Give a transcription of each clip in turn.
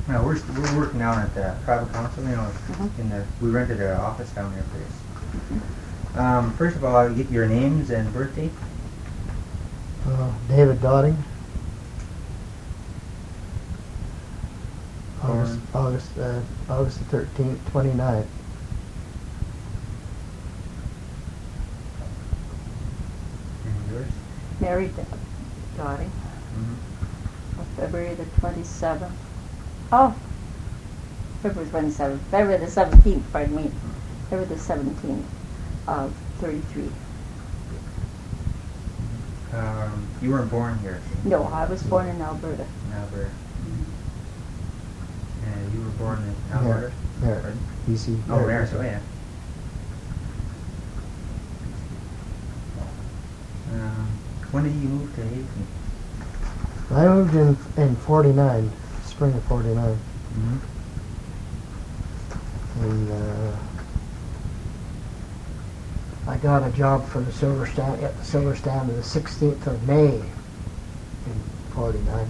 No, we're working down at the tribal council. You know, Mm-hmm. we rented an office down there for this. First of all, I'll get your names and birthday. David Dotting. Born. August the 13th, 29. And yours. Mary Dotting. Mm-hmm. February the 27th. Oh, February 27th. February the 17th, pardon me. February the 17th of 33. You weren't born here. No, I was born in Alberta. In Alberta. And you were born in Alberta? There. Pardon? BC. Oh, there, so yeah. When did you move to Hazelton? I moved in 49, spring of 49. Mm-hmm. And I got a job for the Silver Stand at the Silver Stand on the 16th of May in 49.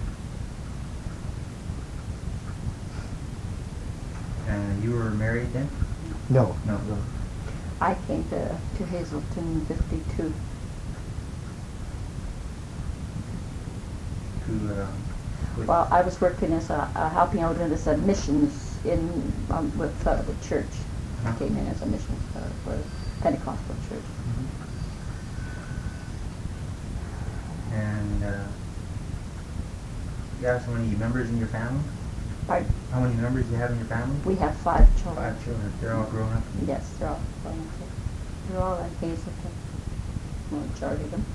And you were married then? No. No. I came to Hazelton in 52. Well, I was working as helping out as a missions with the church. I came in as a missions for Pentecostal church. Mm-hmm. And you have so many members in your family? Pardon? How many members do you have in your family? We have 5 children. 5 children. They're all grown up? Yes, they're all grown up. They're all in Hazelton. Majority of them.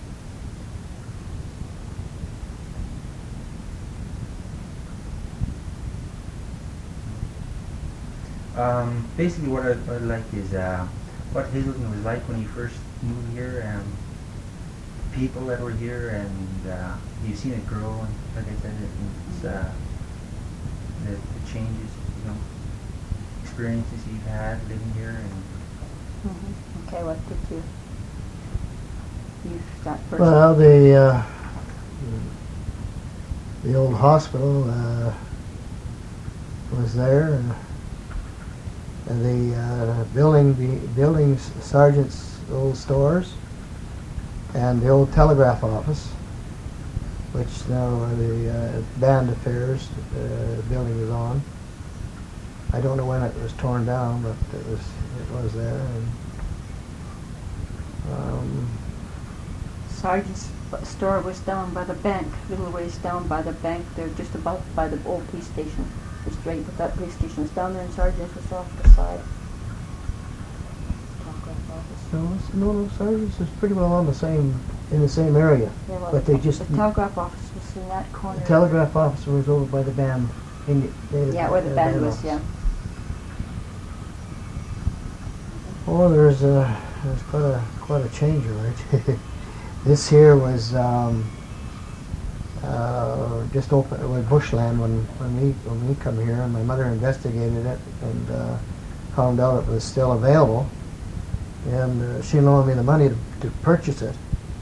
Basically what I'd like is what Hazelton was like when you first moved here, and people that were here, and you've seen it grow, and like I said, it's the changes, you know, experiences you've had living here, and Okay, what did you start first? Well, the old hospital was there, and the building sergeant's old stores, and the old telegraph office, which now the band affairs building is on. I don't know when it was torn down, but it was there. And, Sergeant's store was down by the bank, little ways down by the bank. They're just about by the old police station. Just right, but that police station was down there, and Sergeant's was off the side. Telegraph office. no, Sergeant's is pretty well in the same area, Yeah, well, but they just the telegraph office was in that corner. the telegraph office was over by the band. Yeah, where the band was. Yeah. Oh, there's quite a change, right? This here was just open with bushland when we come here, and my mother investigated it and found out it was still available, and she loaned me the money to purchase it.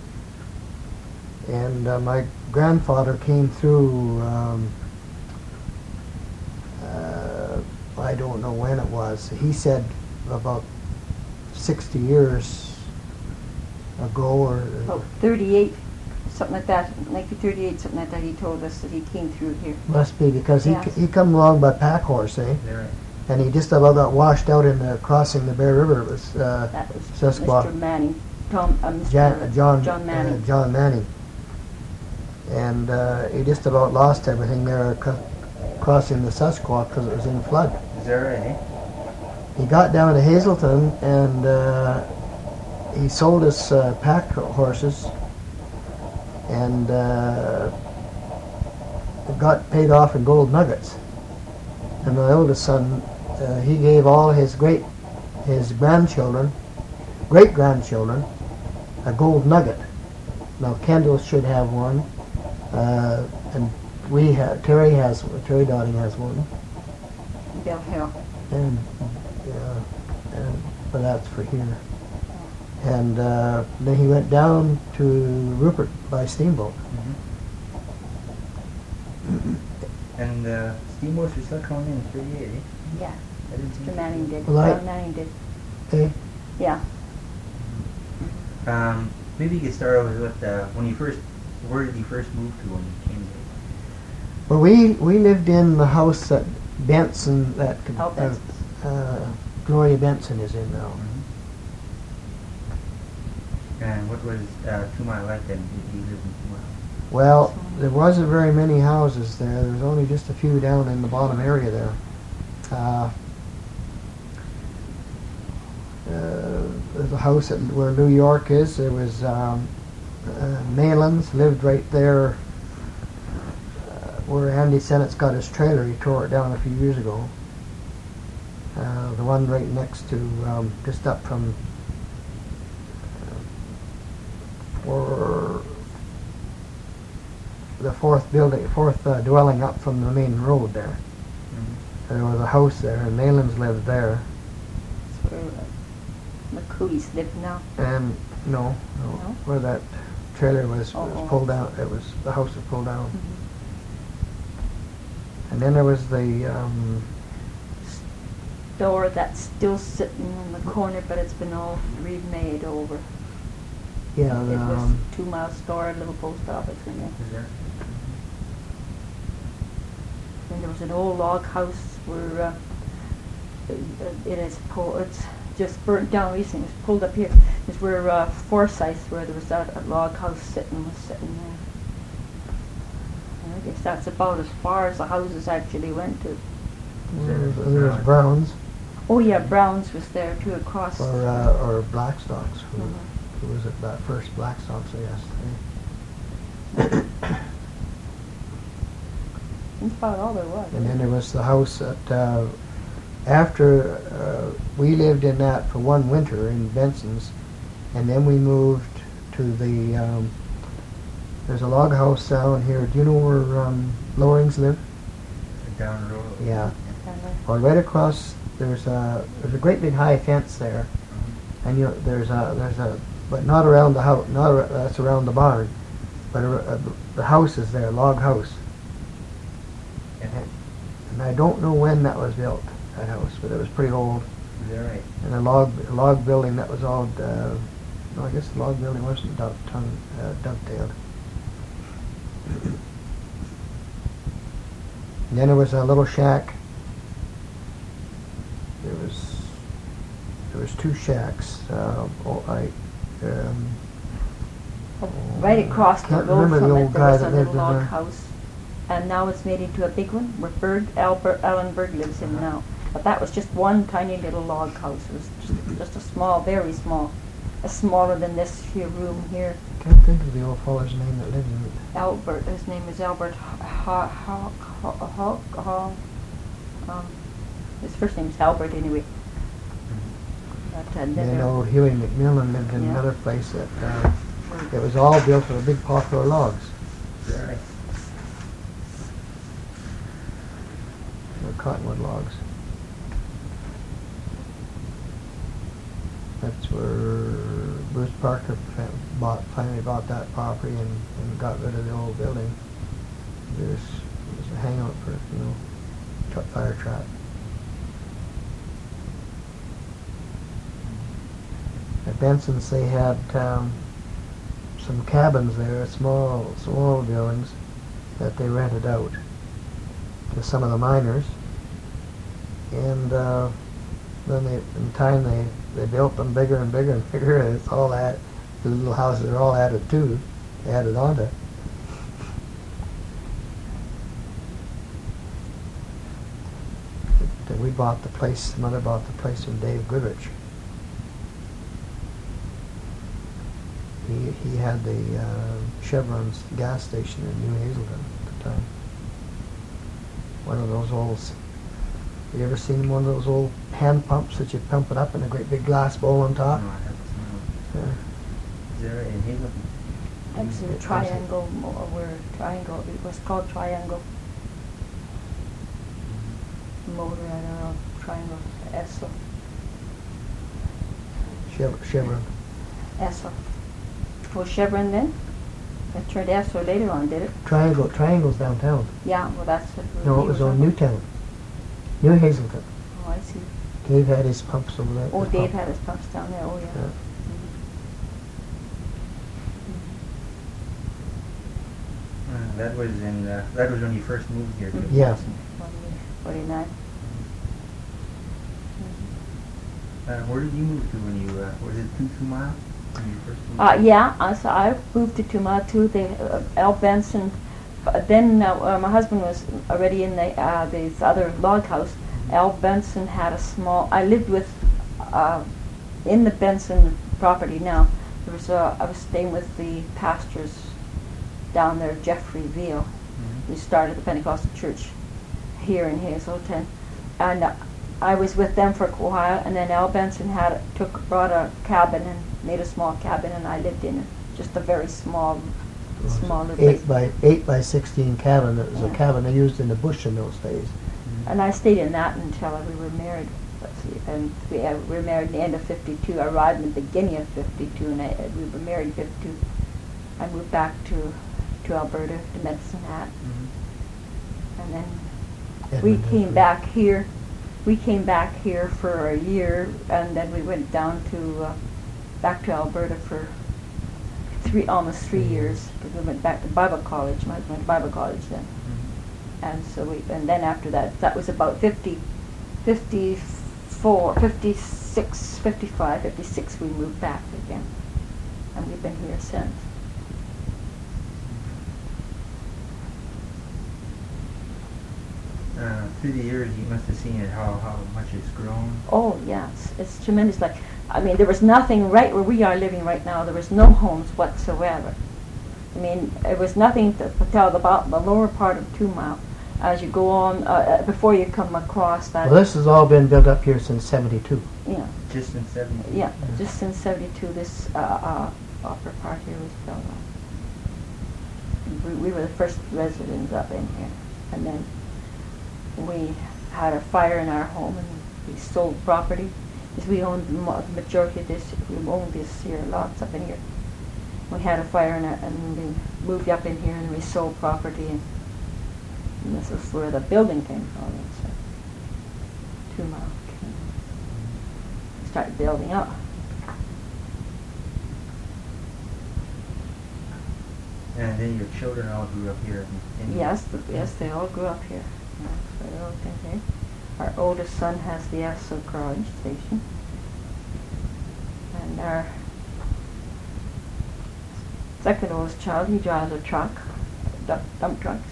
And my grandfather came through. I don't know when it was. He said about 60 years ago, or Oh, 38, something like that. 1938, something like that. He told us that he came through here. must be because Yes. he come along by pack horse, they're and he just about got washed out in the crossing the Bear River. It was That was Sasquatch. Mr. Manning. John Manning. John Manning, and he just about lost everything there crossing the Susquehanna because it was in flood. Is that right, eh? He got down to Hazelton and he sold his pack horses and got paid off in gold nuggets. And my oldest son, he gave all his grandchildren, great grandchildren, a gold nugget. Now Kendall should have one, and Terry Dotting has one, Bill Hill. and but that's for here. And then he went down to Rupert by steamboat. And steamboats are still coming in 38, eh? Yeah, I didn't see Mr. it. Manning did. Well, John Manning did. Eh? Yeah. Maybe you could start out with what, where did you first move to when you came here? Well, we lived in the house that Benson, that Oh, Benson. Gloria Benson is in now. And what was 2 Mile like then? Did you live in 2 Mile? Well, there wasn't very many houses there. There was only just a few down in the bottom area there. There's a house where New York is. There was Malins lived right there where Andy Sennett's got his trailer. He tore it down a few years ago. The one right next to, just up from or the fourth dwelling up from the main road there. There was a house there, and Malins lived there. That's where McCooey's live now. And no, where that trailer was pulled down. It was the house was pulled down. And then there was the Store that's still sitting in the corner, but it's been all remade over. yeah It the, was 2 Mile store, a little post office in there. Is there? And there was an old log house where it's just burnt down recently. It's pulled up here. It's where Forsyth, where there was that a log house was sitting there. And I guess that's about as far as the houses actually went to. there was Browns Oh yeah, Brown's was there too across. or Blackstocks. Mhm. Who was it? That first Blackstocks, I guess. That's about all there was. And then there was the house that after we lived in that for one winter in Benson's, and then we moved to the there's a log house down here. Do you know where Loring's live? Down the road? Yeah. Down there. Well, right across there's a great big high fence there, and there's a but not around the house. That's around the barn, but the house is there, log house. And I don't know when that was built, that house, but it was pretty old. Is that right? And a log building that was all, no, I guess the log building wasn't dovetailed. And then there was a little shack. There was 2 shacks. Right across the Can't road remember from the it, old there guy was a that lived little in log there. house. And now it's made into a big one where Alan Berg lives in now. But that was just one tiny little log house. It was just a small, very small, smaller than this here room here. Can't think of the old fellow's name that lived in it. Albert, his name is Albert his first name is Albert anyway. But, And then then there- old Huey McMillan lived in Yeah. another place that it was all built with big poplar logs. Is that right? Or cottonwood logs. That's where Bruce Parker finally bought that property and got rid of the old building. It was a hangout for, fire trap. At Benson's they had some cabins there, small buildings that they rented out to some of the miners. And then in time they built them bigger and bigger and bigger, and it's all that the little houses are all added to. They added on to. But we bought the place. Mother bought the place from Dave Goodrich. He had the Chevron's gas station in New Hazelton at the time. One of those old. You ever seen one of those old hand pumps that you pump it up in a great big glass bowl on top? No, I haven't seen one. Yeah. Is there in Hazelton? It's in Triangle, Triangle, it was called Triangle. Motor, I don't know, Triangle, Esso. Chevron. Was Chevron then? It turned Esso later on, did it? Triangle's downtown. Yeah, well that's what No, it was on Newtown. New Hazelton. Oh, I see. Dave had his pumps over there. Oh, his Dave pump. had his pumps down there, oh yeah. Yeah. That was that was when you first moved here. Mhm. Yeah. 49. Where did you move to when you was it 2 Mile when you first moved? Yeah, so I moved to Tuma too. Al Benson. Then my husband was already in this other log house. Al Benson had a small. I lived with in the Benson property now. There was I was staying with the pastors down there, Jeffrey Veal. Mhm. We started the Pentecostal church here in Hazelton, and I was with them for a while. And then Al Benson brought a cabin and made a small cabin, and I lived in it, just a very small little place. 8 by 16 cabin. It was a Yeah. cabin they used in the bush in those days. And I stayed in that until we were married. Let's see, and we were married in the end of '52. I arrived in the beginning of '52, and we were married in '52. I moved back to Alberta, to Medicine Hat, Mhm. and then Edmonton. we came back here. We came back here for a year, and then we went down to back to Alberta for almost 3 years, because we went back to Bible college. My husband went to Bible college then. Mhm. And so and then after that was about 54, 56, 55, 56, we moved back again. And we've been here since. Through the years, you must have seen it how much it's grown. Oh, yeah, it's tremendous. Like, I mean, there was nothing right where we are living right now. There was no homes whatsoever. I mean, it was nothing to tell about the lower part of 2 Mile. As you go on, before you come across that, Well, this has all been built up here since '72. you know, Just in 70. yeah, just since '72, this upper part here was built up. We were the first residents up in here, and then we had a fire in our home, and we sold property. Because we owned the majority of this, we owned this here, lots up in here. We had a fire and we moved up in here, and we sold property, and this is where the building came from. So 2 Mile came. We started building up. And then your children all grew up here. Yes, they all grew up here. Yes, they all came here. Our oldest son has the Esso garage station, and our second oldest child, he drives a truck, dump trucks.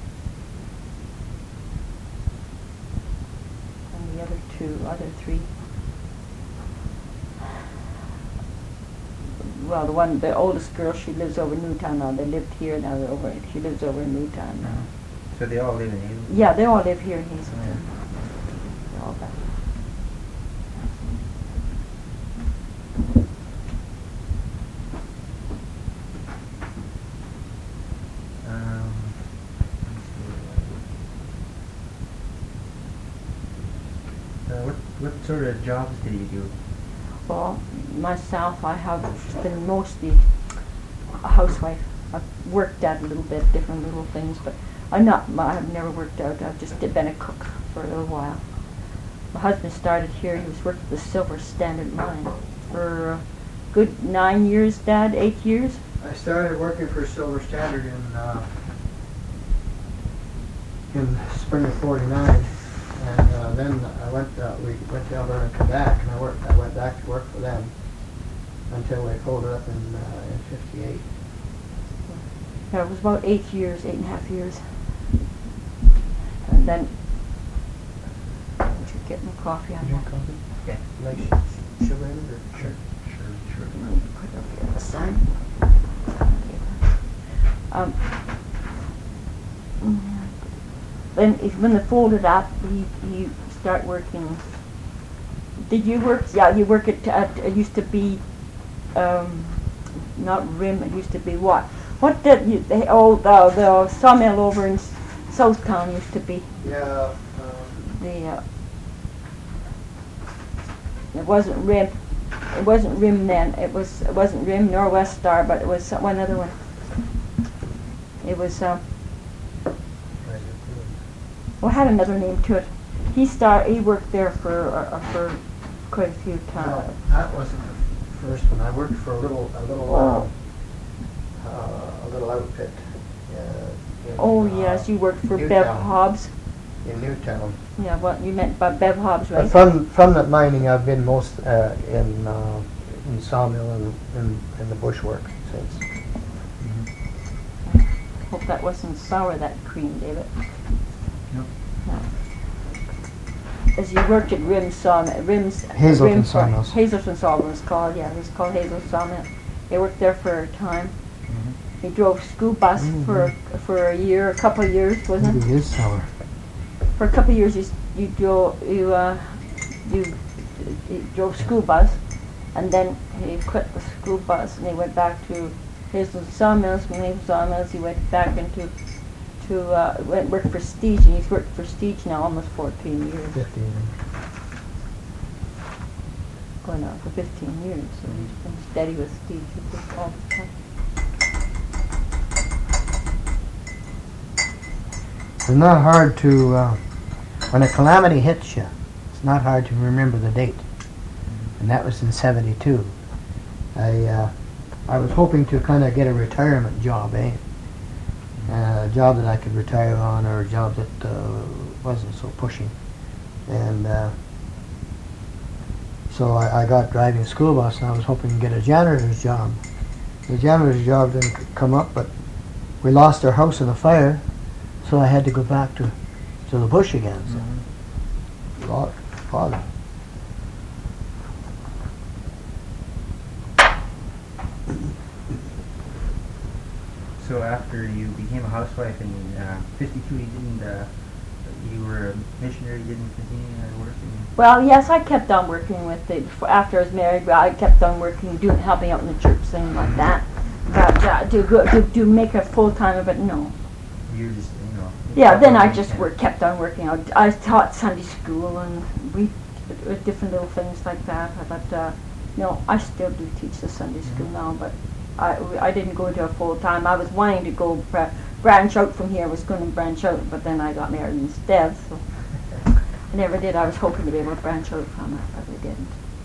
And the other three. Well, the oldest girl, she lives over in Newtown now. They lived here, now she lives over in Newtown now. So they all live in Hazelton? Yeah, they all live here in Hazelton. They're all back. What sort of jobs did you do? Well, myself, I have been mostly a housewife. I've worked at a little bit, different little things, but I've never worked out. I've just been a cook for a little while. My husband started here. He was working at the Silver Standard Mine for a good 9 years, Dad, 8 years. I started working for Silver Standard in spring of '49, and then we went to Alberta and Quebec, and I went back to work for them until they folded up in '58. Yeah, it was about 8 years, 8.5 years. And then, get my coffee on that. coffee? Yeah. Like sugar in it, or? Sure. Put it over here on the side. Then when they folded up, you start working. Did you work? Yeah, you work at it used to be, not Rim. It used to be what? What did you? The sawmill over in Southtown used to be. Yeah. It wasn't Rim. It wasn't Rim then. It wasn't Rim nor West Star, but it was one other one. It was, Right, well, it had another name to it. He worked there for quite a few no, times. that wasn't the first one. I worked for a little outfit. In, Oh, yes, you worked for Bev Newtown. Hobbs. In Newtown. Yeah, what you meant by Bev Hobbs, right? From that mining, I've been most in sawmill and in the bushwork since. Hope that wasn't sour, that cream, David. Nope. No. As you worked at Hazelton Sawmills. Hazelton Sawmill was called, yeah, it was called Hazelton Sawmill. He worked there for a time. Mm-hmm. He drove school bus for a year, a couple of years, wasn't Maybe it? it is sour. For a couple of years, you drove school bus, and then he quit the school bus and he went back to Hazelton Sawmills. From Hazelton Sawmills, he went back went work for Prestige, and he's worked for Prestige now almost 14 years. 15. Going on for 15 years, so he's been steady with Prestige all the time. It's not hard to, when a calamity hits you, it's not hard to remember the date. And that was in '72. I was hoping to kind of get a retirement job, a job that I could retire on, or a job that wasn't so pushing. And so I got driving a school bus, and I was hoping to get a janitor's job. The janitor's job didn't come up, but we lost our house in a fire, so I had to go back to the bush again. So, lot of fun. So after you became a housewife in '52, you were a missionary, you didn't continue working? Well, yes, I kept on working with it. After I was married, I kept on working, helping out in the church, things like that. But to make a full time of it, no. You were just, Yeah, then I just kept on working out. I taught Sunday school and we different little things like that. But no, I still do teach the Sunday school now, but I didn't go into a full time. I was wanting to go branch out from here. I was going to branch out, but then I got married instead, so I never did. I was hoping to be able to branch out from it, but I didn't.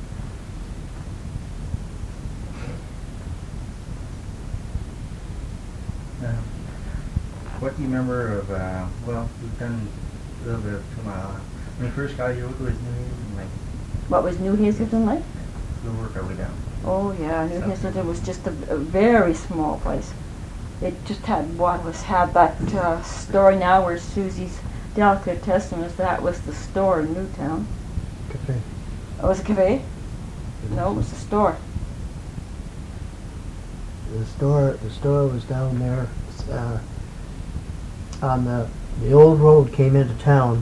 What do you remember of, well, you've done a little bit of when you first got here, what was New Hazelton like? What was New Hazelton like? We'll work our way down. Oh yeah, New Hazelton was just a very small place. It just had that store now where Susie's Delicatessen was. That was the store in Newtown. Cafe. Oh, was it a cafe? No, it was a store. The store was down there on the old road came into town.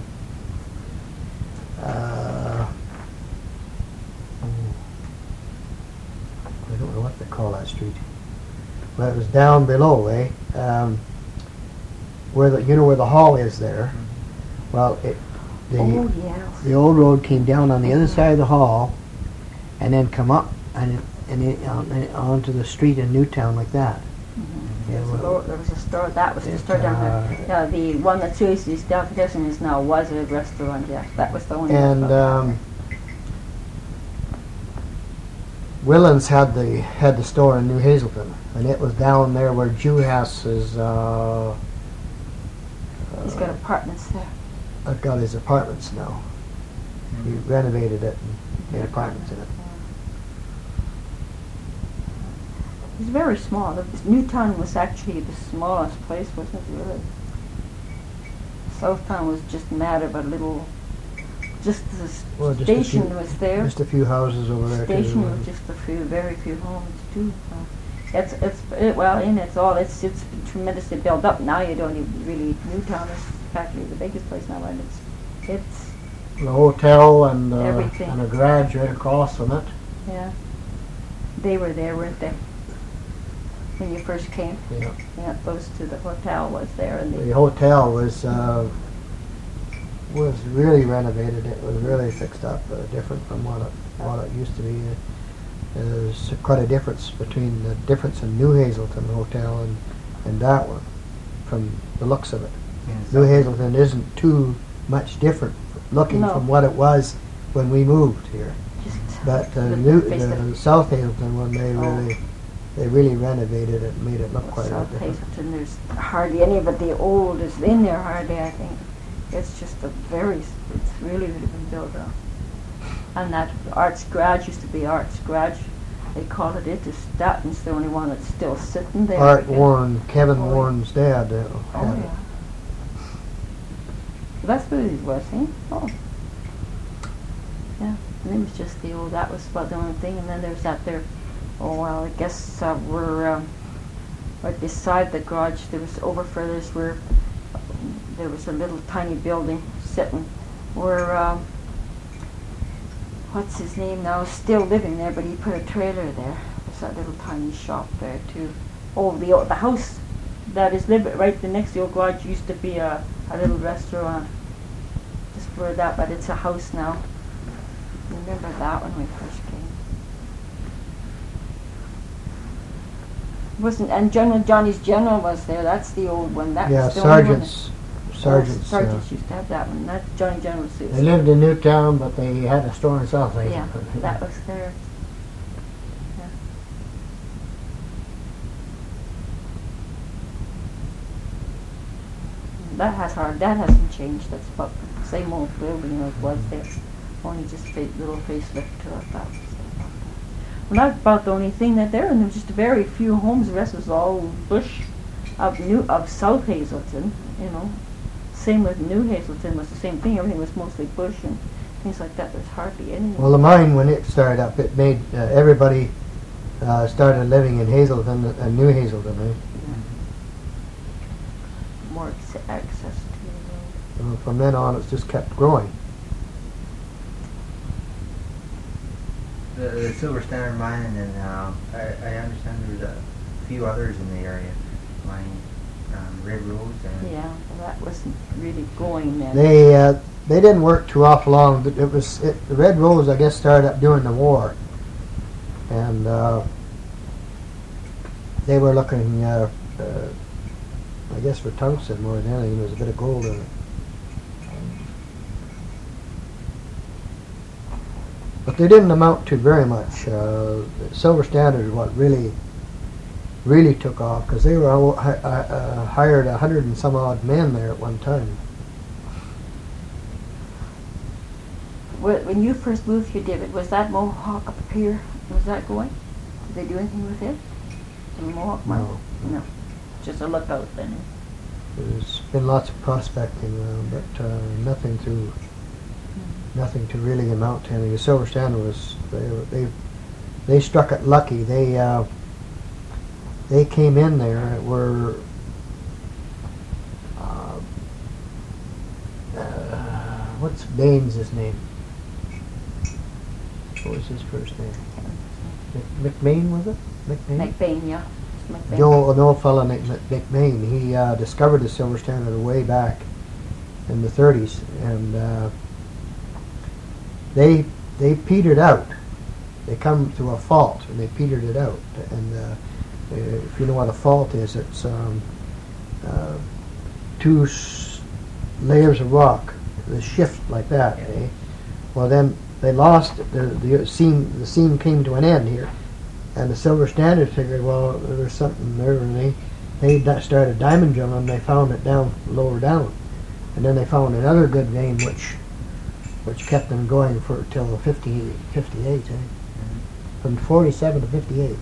I don't know what they call that street, but it was down below, where the hall is there. Well, Oh yes. the old road came down on the other side of the hall, and then come up and onto the street in Newtown like that. There was a store. That was the store down there. Yeah, the one that Susie's Delicatessen is now was a restaurant. Yeah, that was the one. And Willans had the store in New Hazelton, and it was down there where Juhas is. He's got apartments there. I've got his apartments now. He renovated it and made apartments in it. It's very small. Newtown was actually the smallest place, wasn't it, really? Southtown was just mad about a little. Just the station was there. Just a few houses over there. Station was just very few homes too. So it's tremendously built up now. You don't even really. Newtown is practically the biggest place now, and it's the hotel and everything. And a garage right across from it. Yeah, they were there, weren't they? When you first came. Yeah. Yeah, those two. The hotel was there, and the hotel was really renovated. It was really fixed up, different from what it used to be. There's quite a difference between the difference in New Hazelton Hotel and that one. from the looks of it. In New South- Hazelton isn't too much different looking No. from what it was when we moved here. Just But with the South Hazelton one, they really renovated it and made it look quite a South bit different. Hazelton, there's hardly any of it. The old is in there hardly, I think. It's just it's really been built up. And that Arts Garage used to be Arts Garage. They call it It's Statton's the only one that's still sitting there. Art again. Warren, Kevin Oh, Warren's dad Oh, had it. yeah. That's what it was, eh? Oh. Yeah, and it was just the old, that was about the only thing. And then there's that there, oh, well, I guess we're right beside the garage. There was over further where there was a little tiny building sitting where, what's his name now, is still living there, but he put a trailer there. There's that little tiny shop there too. Oh, the house that is right next to the old garage used to be a little restaurant. Just for that, but it's a house now. Remember that when we first came. Wasn't, and Johnny's General was there. That's the old one. That Yeah, was the only one Sergeant's. Sergeants used to have that one. That's Johnny General's. They lived in Newtown, but they had a store in South Yeah, Hazelton. that was there. Yeah. That hasn't changed. That's about the same old building as was there. Only just little facelift to it. That was well, that's about the only thing that there, and there was just very few homes. The rest was all bush of South Hazelton. You know, same with New Hazelton was the same thing. Everything was mostly bush and things like that. There's hardly any. Well, the mine, when it started up, it made everybody started living in Hazelton, New Hazelton. Right? More access to the road. From then on, it's just kept growing. The Silver Standard Mine, and then I understand there's a few others in the area, mining Red Rose and Yeah, well, that wasn't really going then. They didn't work too awful long. The Red Rose, I guess, started up during the war, and they were looking, I guess, for tungsten more than anything. There was a bit of gold in it. But they didn't amount to very much. Silver Standard is what really took off, because they were hired 100 and some odd men there at one time. When you first moved here, David, was that Mohawk up here? Was that going? Did they do anything with it? The Mohawk mine? No. No. Just a lookout then. There's been lots of prospecting around, but nothing to really amount to anything. The Silver Standard was they struck it lucky. They came in there. Were what's Baines' name? What was his first name? McMain, was it? McMain? McBain, yeah. McBain. An old fellow named McMain. He discovered the Silver Standard way back in the 30s, and they petered out. They come to a fault, and they petered it out. And if you know what a fault is, it's two layers of rock. They shift like that. Eh? Well, then they lost it. The seam came to an end here, and the Silver Standard figured, well, there's something there, and they started diamond drilling. And they found it lower down, and then they found another good vein, which kept them going for till 58. From 47 to 58. 9 years.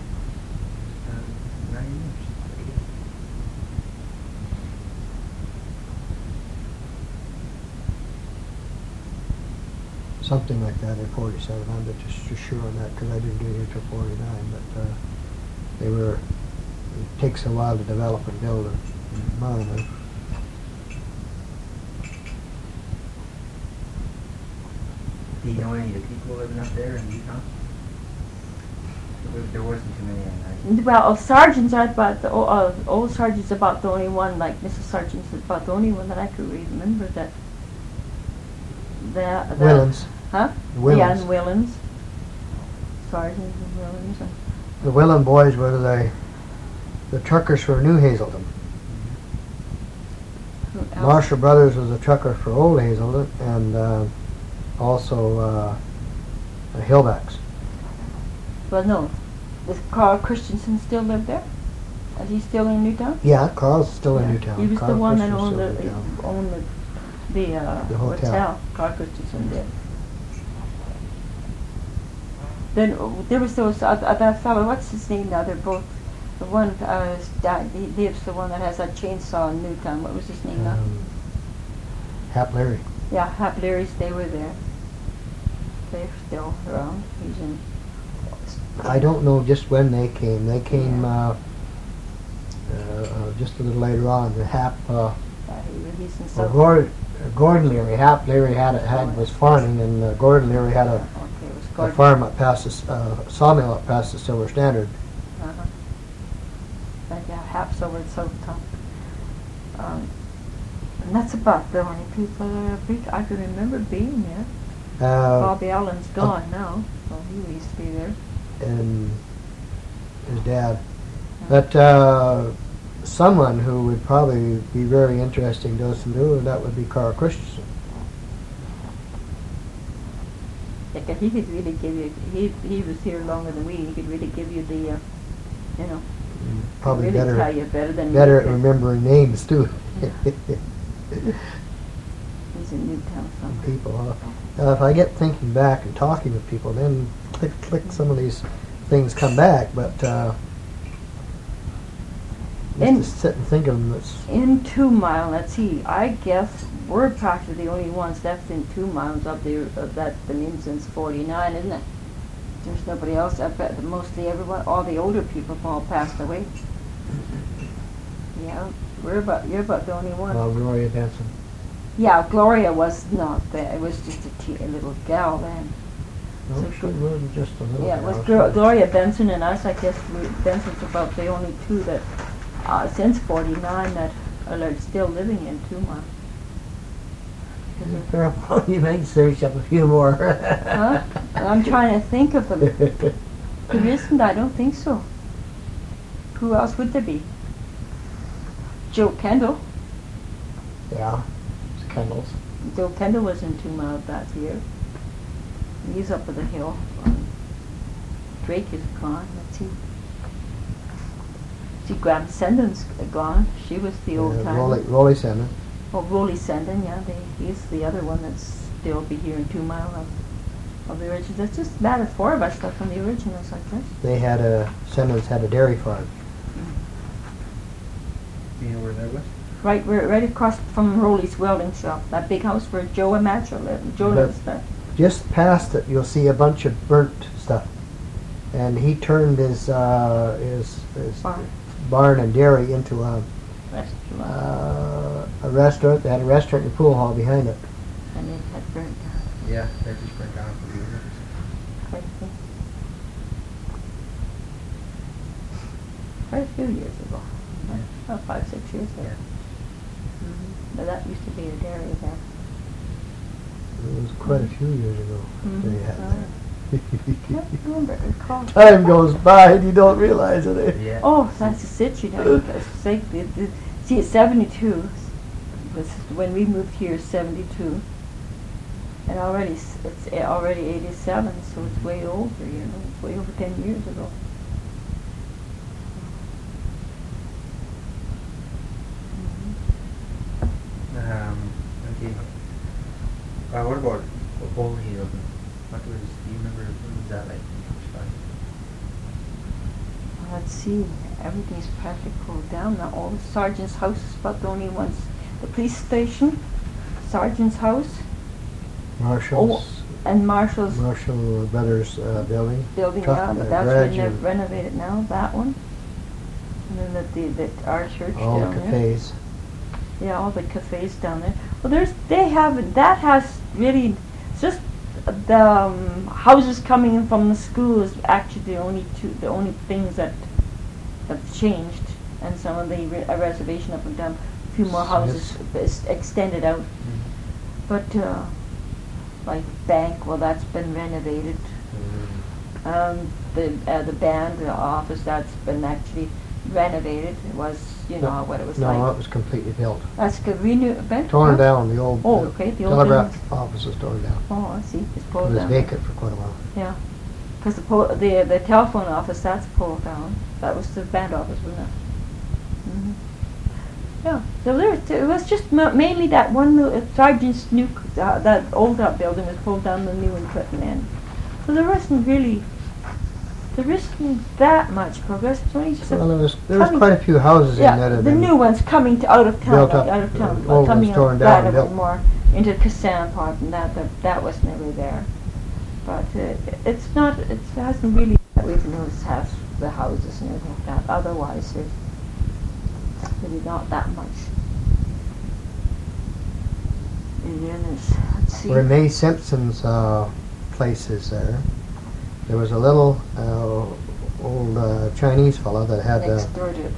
Something like that in 47. I'm not just sure on that because I didn't do it here till 49. But it takes a while to develop and build a mine. Huh? Do you know any of the people living up there in Utah? There wasn't too many, I Well, sergeants are about old sergeants about the only one. Like Mrs. Sergeant's about the only one that I could really remember that. The Willens. Huh? Willens. Yeah, and Willens. Sergeants and Willens. And The Willen boys were the truckers for New Hazelton. Who else? Marshall Brothers was a trucker for Old Hazelton, and also Hillbacks. Well, no. Does Carl Christensen still live there? Is he still in Newtown? Yeah, Carl's still in Yeah. Newtown. He was Carl the one that Christensen's owned still in Newtown. owned the hotel. Carl Christensen did. Then there was those that fellow. What's his name now? They're both. The one died. He lives. The one that has that chainsaw in Newtown. What was his name now? Hap Larry. Yeah, Hap Leary's. They were there. They're still around. He's in. I don't know just when they came. They came just a little later on. The Hap. He's in Well, South. Gordon Leary. Hap Leary was farming, and Gordon Leary had Okay, it was a Gordon. farm up past the sawmill up past the Silver Standard. Uh-huh. And yeah, Hap's over at Southtown. And that's about the only people that I can remember being there. Bobby Allen's gone now, so he used to be there. And his dad. But someone who would probably be very interesting to us to do, and that would be Carl Christensen. Yeah, 'cause he could really give you. He was here longer than we. He could really give you the, you know, Probably really tell better you better than at we could. remembering names too. He's in Newtown somewhere. People. If I get thinking back and talking with people, then click some of these things come back. But just to sit and think of them, it's In 2 Mile, let's see, I guess we're practically the only ones left in 2 miles up there that's been in since 49, isn't it? There's nobody else. I bet mostly everyone, all the older people have all passed away. Yeah, you're about the only one. Gloria Benson. Yeah, Gloria was not there. It was just a little gal then. No, So she good. wasn't just a little. Yeah, it was gal. Gloria Benson and us. I guess Benson's about the only two that, since 49, that are still living in 2 Mile. Well, you might search up a few more. Huh? I'm trying to think of them. There isn't, I don't think so. Who else would there be? Joe Kendall. Yeah, it's Kendall's. Joe Kendall was in 2 Mile that year. He's up at the hill. Drake is gone. Let's see. See, Graham Sendon's gone. She was the old timer. Rolly Sandon. Oh, Rolly Sendon, yeah, he's the other one that's still be here in 2 Mile of the originals. That's just about the 4 of us left from the originals, I guess. They had Sendon's had a dairy farm. Do you know where that was? Right, we're right across from Rolly's welding shop. That big house where Joe and Matcher live. Joe But- lives there. Just past it, you'll see a bunch of burnt stuff, and he turned his Barn. barn and dairy into a restaurant. They had a restaurant and a pool hall behind it. And it had burnt down. Yeah, that just burnt down for years. Quite a few years ago. Yeah. About 5, 6 years ago. Yeah. But that used to be a dairy there. It was quite a few years ago. Mhm. They had Can't remember what it called. Time goes by and you don't realize it. Eh? Yeah. Oh, that's just it, you know. Because see, it's 72. This, when we moved here, 72. And already, it's already 87, so it's way older, you know. It's way over 10 years ago. Okay. What about Old Hazelton? Do you remember, what was that like? Let's see, everything's practically pulled down now. All the sergeant's house is about the only ones. The police station, sergeant's house, Marshall's and Marshall's Marshall Brothers building. building Truck, now, but that's been garage and renovated now, that one. And then our church all the down there. cafes. Yeah, all the cafes down there. Well, that has really, it's just the houses coming in from the school is actually the only things that have changed, and some of the reservation up and down. A few more houses is extended out, but like bank, well, that's been renovated. The band, the office, that's been actually renovated. It was you know what it was No, like. it was completely built. That's good. We knew about Torn down, the old Oh, okay, the old telegraph office was torn down. Oh, I see. It's It pulled was down. vacant for quite a while. Yeah, because the telephone office, that's pulled down. That was the band office, wasn't it? Hmm. Yeah. So it was just mainly that one Sergeant's new that old building was pulled down, the new one put in. So there isn't that much progress. It's only just Well, there was coming- quite a few houses in yeah, there that had the been new ones coming to out of town, built up, out of town, old ones coming torn out down that and a built. bit more into Kassan Park, and that was never there. But it's not. It hasn't really that we've noticed has the houses and everything like that. Otherwise, there's really not that much. And then let's see. where May Simpson's place is there was a little old Chinese fellow that had Next door to it.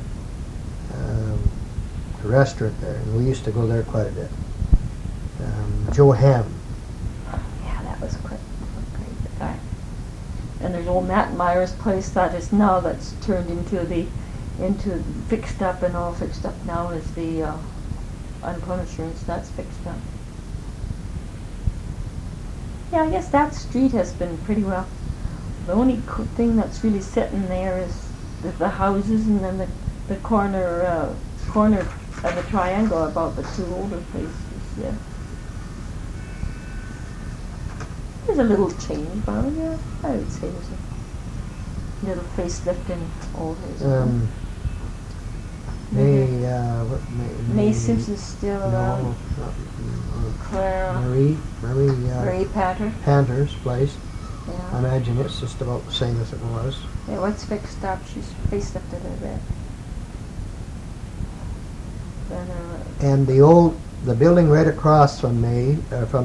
a restaurant there, and we used to go there quite a bit. Joe Ham. Yeah, that was quite great guy. And there's old Matt Meyer's place that's turned into fixed up and all fixed up now is the unemployment insurance. That's fixed up. Yeah, I guess that street has been pretty well. The only thing that's really sitting there is the houses, and then the corner of the triangle about the two older places. Yeah. There's a little change, but yeah, I would say there's a little facelift in old houses. May Simpson's still around. No, Clara. Marie Patter. Panter's place. I Yeah. imagine it's just about the same as it was. Yeah, what's fixed up? She's facelifted a bit. Then, And the building right across from May,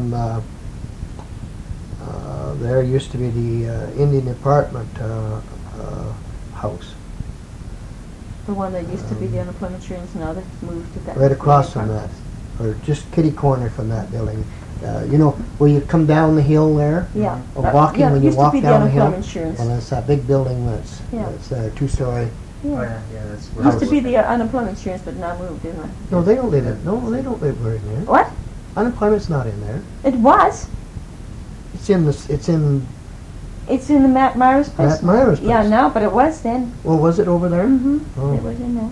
there used to be the Indian Department house. the one that used to be the unemployment insurance, now they've moved to that. Right across from that, or just kitty corner from that building. You know, where you come down the hill there? Yeah. Or walking, yeah, when it you used walk to be down the the hill. unemployment insurance. And it's that big building that's Yeah. two-story. Oh, Yeah. yeah, that's where Used I to was be the working. unemployment insurance, but now moved, didn't it? No, they don't live in. No, they don't live in there. What? Unemployment's not in there. It was. It's in the. It's in. It's in the Matt Myers place. Matt Myers' Yeah, place. now, but it was then. Well, was it over there? Mm-hmm. Oh. It was in there.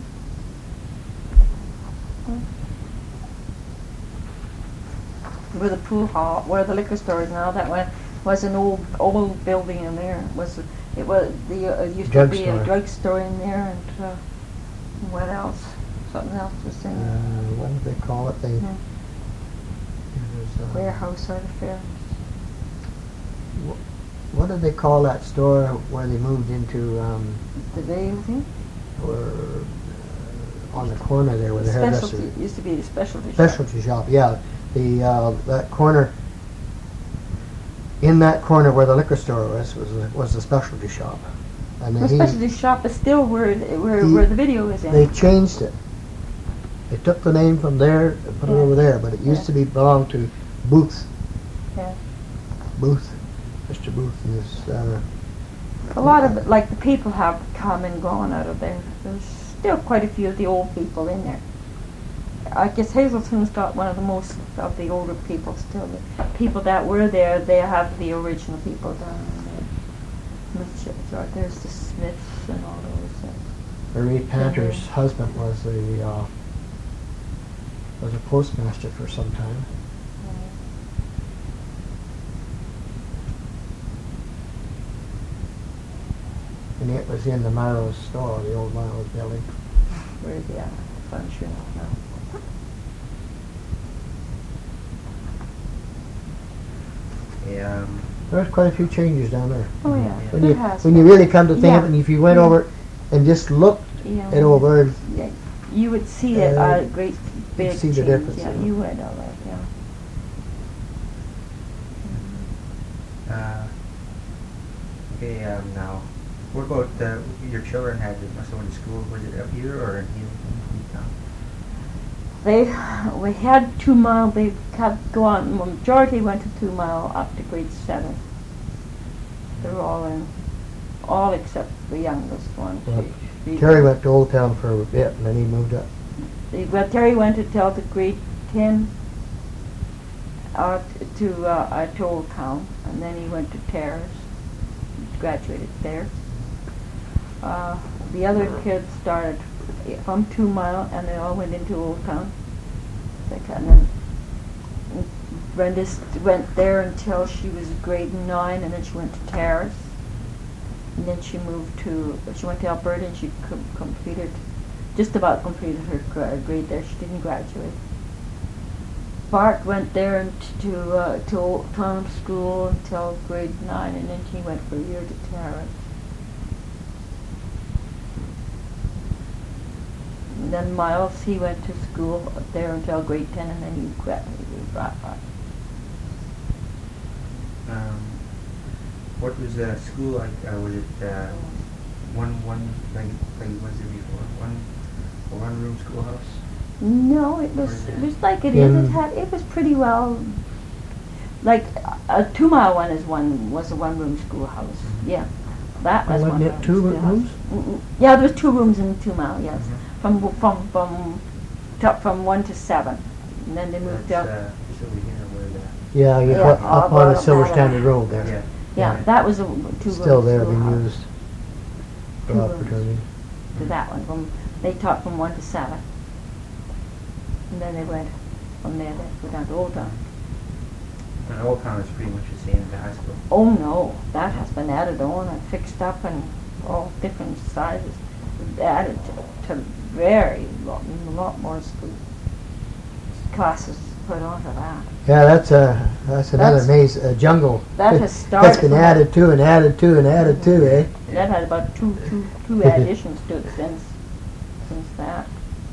Where the pool hall, where the liquor store is now, that one was an old building in there. It used to be a Drugstore. drugstore in there, and what else? Something else was in there. What did they call it? They. Yeah. It was, Warehouse or the fair. What did they call that store where they moved into? The Vale thing? Or on the corner there where the Specialty. hairdresser. Used to be a specialty shop. Specialty shop. Yeah, that corner. In that corner where the liquor store was the specialty shop, and The then specialty shop is still where the video is in. they changed it. They took the name from there and put it Yeah. over there, but it used Yeah. to be belong to Booth. Yeah. Booth, Mr. Booth, and his. A lot of it, like the people have come and gone out of there. There's still quite a few of the old people in there. I guess Hazelton's got one of the most of the older people still. The people that were there, they have the original people down there. There's the Smiths and all those. Marie Panter's husband was a postmaster for some time. And it was in the Marrow's store, the old Marrow's building. Where's the furniture now? Yeah, There's quite a few changes down there. Oh yeah, When there you has when been. you really come to think Yeah. of it, and if you went Yeah. over it and just looked Yeah, it over, yeah, you would see a great big see the change. difference, Yeah, yeah. you would, all right, yeah. okay, now, what about your children must have went to school, was it up here or in Hilltown? We had 2 Mile, they had go on, majority went to 2 Mile up to grade 7. They were all in all except the youngest one. Well, She- Terry went to Old Town for a bit, and then he moved up. Well, Terry went to grade 10 to Old Town, and then he went to Terrace, graduated there. The other kids started from 2 Mile, and they all went into Old Town. And then Brenda went there until she was grade 9, and then she went to Terrace. And then she went to Alberta, and she just about completed her grade there. She didn't graduate. Bart went there to Old Town School until grade 9, and then he went for a year to Terrace. And then Miles, he went to school up there until grade 10, and then he graduated. What was school like? Was it one like was there before one room schoolhouse? No, it was like it is. It was pretty well. Like a 2 Mile one was a one-room schoolhouse. Mhm. Yeah, that was Wasn't one. it 2 rooms? Yeah, there was 2 rooms in 2 Mile. Yes, Mhm. from 1 to 7, and then they moved That's, up. just over here where the Yeah, you Yeah, up on the Silver Standard Road there. yeah. Yeah, that was a 2-room Still there, being schoolhouse. used for 2 rooms. opportunity. To that one. They taught from 1 to 7, and then they went from there. They go down to Old Town. And Old Town is pretty much the same as the high school. Oh no, that has been added on and fixed up and all different sizes. Added to a lot more school classes put onto that. Yeah, that's another That's- maze, jungle. That has That's started been from- added to and added to and added to, eh? That had about two additions to it since that.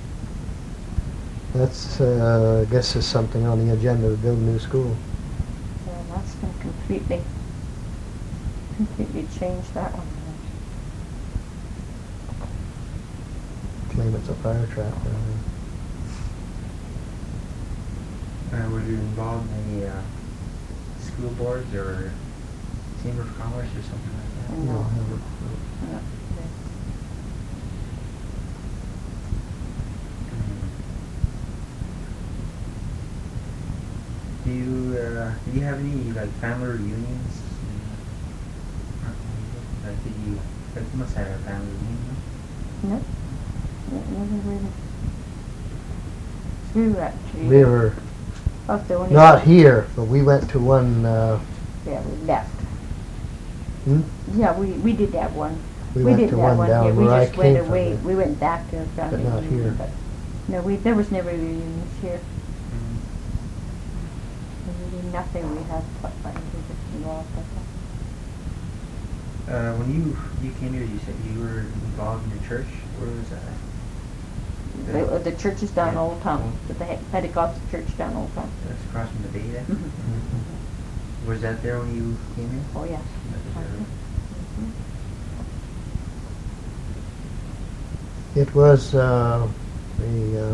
That's, I guess, is something on the agenda to build a new school. Yeah, that's been completely changed, that one. Claim it's a fire trap down Were you involved in any school boards or Chamber of Commerce or something like that? No. never. Yeah. Do you have any like family reunions? You must have a family reunion. No. Never really. We were actually. We were That's the only not one. here, but we went to one, Yeah, we left. hmm? Yeah, we did that one. We went did to that one one down here. We where I just went came from, away. but- We went back to the family not reunion, here. but no, there was never reunions here. Mm-hmm. There was nothing we had involved with When you came here, you said you were involved in the church. Where was that? that. The church is down Yeah. Old Town. The Pentecostal church down Old Town. That's across from the bay there. Mhm. Was that there when you came in? Oh yes. That was there. It was the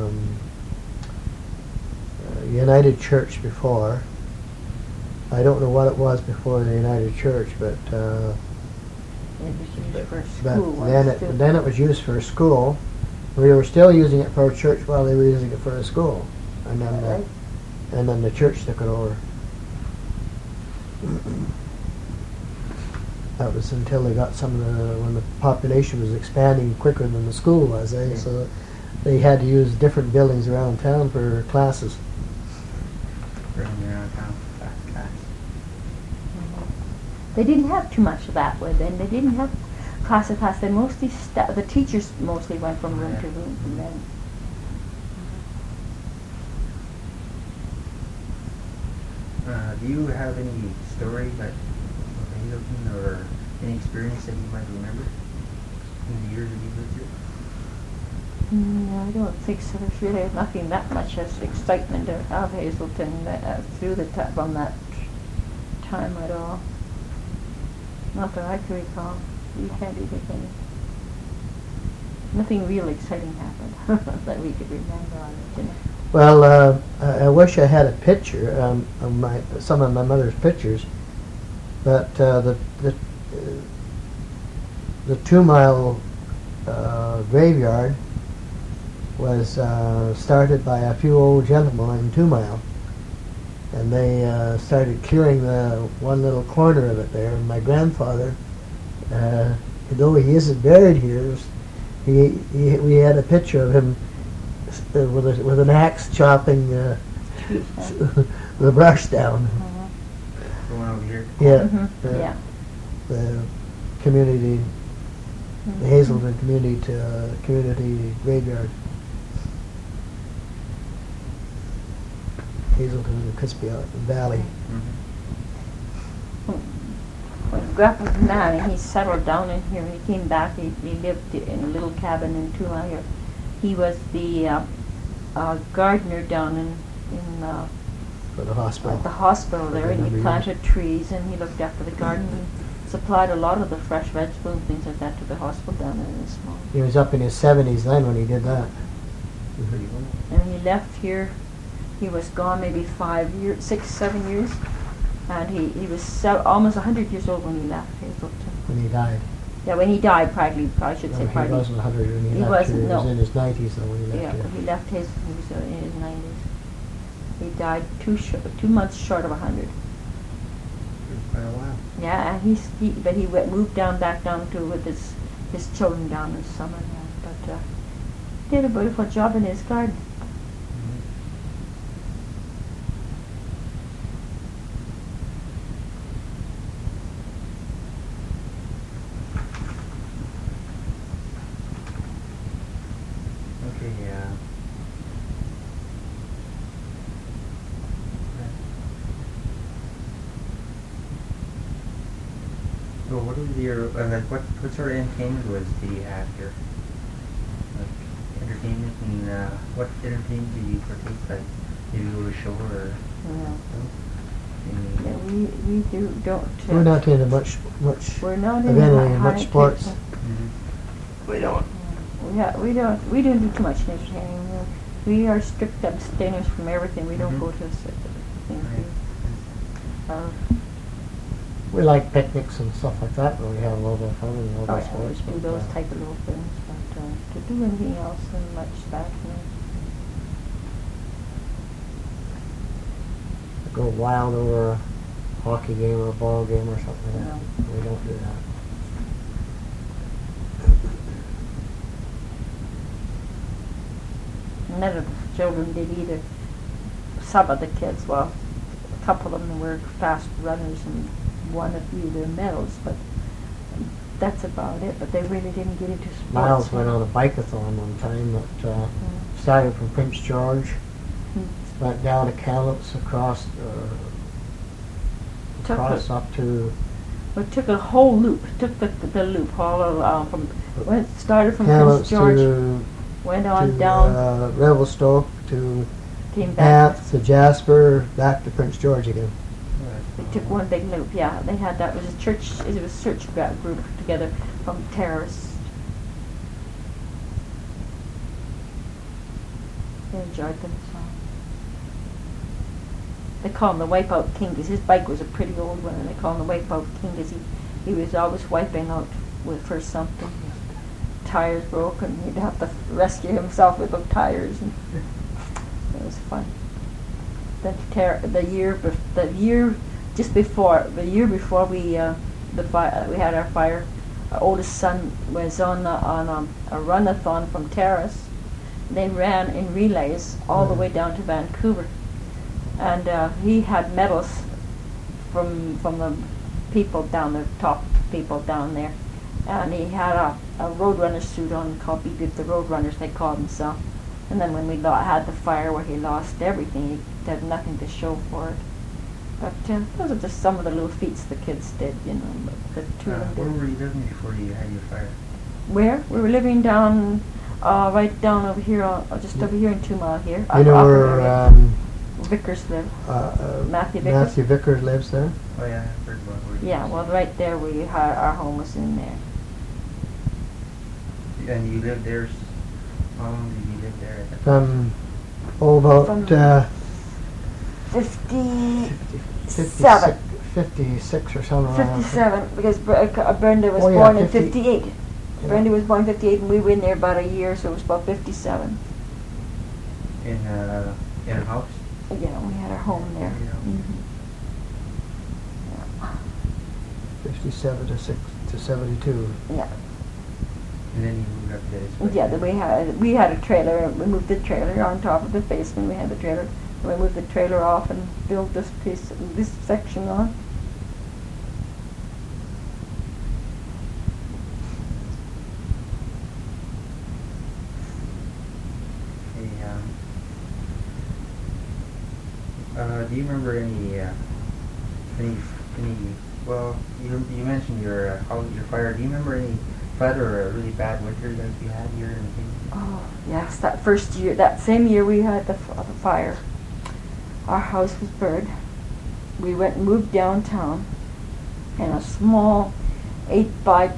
United Church before. I don't know what it was before the United Church, but It was used for but school then ones, too. then it was used for a school. We were still using it for a church while they were using it for a school, and then Right. and then the church took it over. That was until they got some of when the population was expanding quicker than the school was, eh? Yeah. So they had to use different buildings around town for classes. Running around town, class. They didn't have too much of that with them. They didn't have class. They mostly the teachers mostly went from room to room, and then Do you have any stories like of Hazleton or any experience that you might remember in the years that you lived here? No, I don't think so. There's really nothing that much as excitement of Hazleton through from that time at all. Not that I can recall. You can't even think. Nothing real exciting happened that we could remember on it, you know. Well, I wish I had a picture of some of my mother's pictures, but the 2 Mile graveyard was started by a few old gentlemen in 2 Mile. And they started clearing the one little corner of it there. And my grandfather, though he isn't buried here, we had a picture of him with an axe chopping the brush down. The one over here. Yeah, Yeah. the community, the Hazelton community graveyard. Hazelton and Cuspia Valley. When Grandpa was married, he settled down in here. When he came back, he lived in a little cabin in 2 Mile here. He was the gardener down in For the hospital. at the hospital there, and he Remember planted trees and he looked after the garden. He supplied a lot of the fresh vegetables and things like that to the hospital down there in the small. He was up in his 70s then when he did that. Pretty cool. And he left here. He was gone maybe 5 years, 6, 7 years, and he was almost 100 years old when he left Hazelton. When he died. Yeah, when he died, probably I should say He probably. wasn't 100 when he He left wasn't, here. He was no. in his 90s though when he left Yeah, here. when he left Hazelton, he was in his 90s. He died 2 months short of 100. Quite a while. Yeah, and he moved back down to with his children down in summer. Yeah. But did a beautiful job in his garden. Okay, yeah. Well, what was your like? What sort of entertainment was did you have here? Like entertainment, and what entertainment did you partake? Like, did you go to a show or? Yeah. Any, Yeah, we don't. We're not into much We're not of into anything, high much sports. people. We don't. Yeah, we don't do too much entertaining. We are strict abstainers from everything. We don't Mhm. go to things. Right. We like picnics and stuff like that, where we have a little bit of fun and a little Oh, bit of yeah, we sports. do but, those type of little things, but to do anything else and much that, go wild over a hockey game or a ball game or something like that. No. We don't do that. none of the children did either. Some of the kids, well, a couple of them were fast runners and won a few of their medals, but that's about it. But they really didn't get into sports. Miles went on a bikeathon one time that started from Prince George, went down to Kamloops, across up to Well, it took a whole loop. Took the loop all from started from Kamloops Prince George, to went on to down, Revelstoke to came back. Banff to Jasper, back to Prince George again. They took one big loop. Yeah, they had that. It was a church. It was a church group together from Terrace. They enjoyed them so. They call him the Wipeout King because his bike was a pretty old one, and they call him the Wipeout King because he was always wiping out for something. Tires broke, and he'd have to rescue himself with the tires, and it was fun. The year before we had our fire, our oldest son was on a runathon from Terrace. They ran in relays all the way down to Vancouver, and he had medals from the people down there, top people down there, and he had a Roadrunner suit on called Beep Beep the Roadrunners, they called himself. And then when we had the fire where he lost everything, he had nothing to show for it. But those are just some of the little feats the kids did, you know. But the two of them Where did. were you living before you had your fire? Where? We were living down, right down over here, just over here in 2 Mile here. You know where Vickers live. Matthew Vickers? Matthew Vickers lives there? Oh yeah, I heard about where you Yeah, well, right there we had our home was in there. And you lived there, how long did you live there? From, about From 57, 56 or something. around 57, because Brenda was Oh, yeah, born in 50. 58. Yeah. Brenda was born in 58, and we were in there about a year, so it was about 57. In a house? Yeah, we had our home there. Yeah. Yeah. 57 to 72. Yeah. And then you moved up to this place? Yeah, we had a trailer. We moved the trailer on top of the basement. We had the trailer. We moved the trailer off and built this section on. Do you remember well, you mentioned your fire. Do you remember any flood or a really bad winter like you had here in Kingston? Oh, yes, that first year, that same year we had the fire. Our house was burned. We went and moved downtown in a small 8 by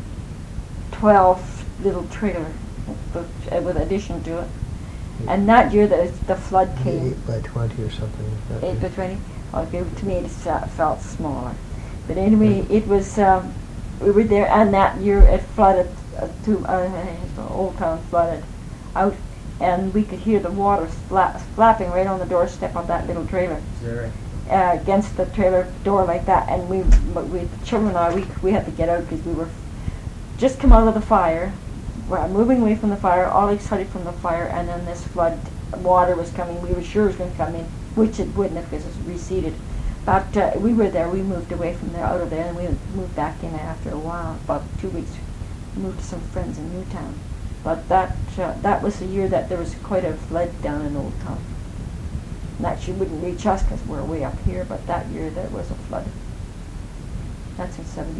12 little trailer with addition to it. And that year the flood came. 8 by 20 or something. 8 by 20? Okay, to me it felt smaller. But anyway, it was, we were there, and that year it flooded, the old town flooded out, and we could hear the water flapping right on the doorstep of that little trailer. Is that right? Against the trailer door like that, and the children and I, we had to get out because we were just come out of the fire. We're moving away from the fire, all excited from the fire, and then this flood water was coming. We were sure it was going to come in, which it wouldn't have because it receded. But we were there. We moved away from there, out of there, and we moved back in after a while. About 2 weeks, we moved to some friends in Newtown. But that was the year that there was quite a flood down in Old Town. And that she wouldn't reach us because we're way up here. But that year there was a flood. That's in '72.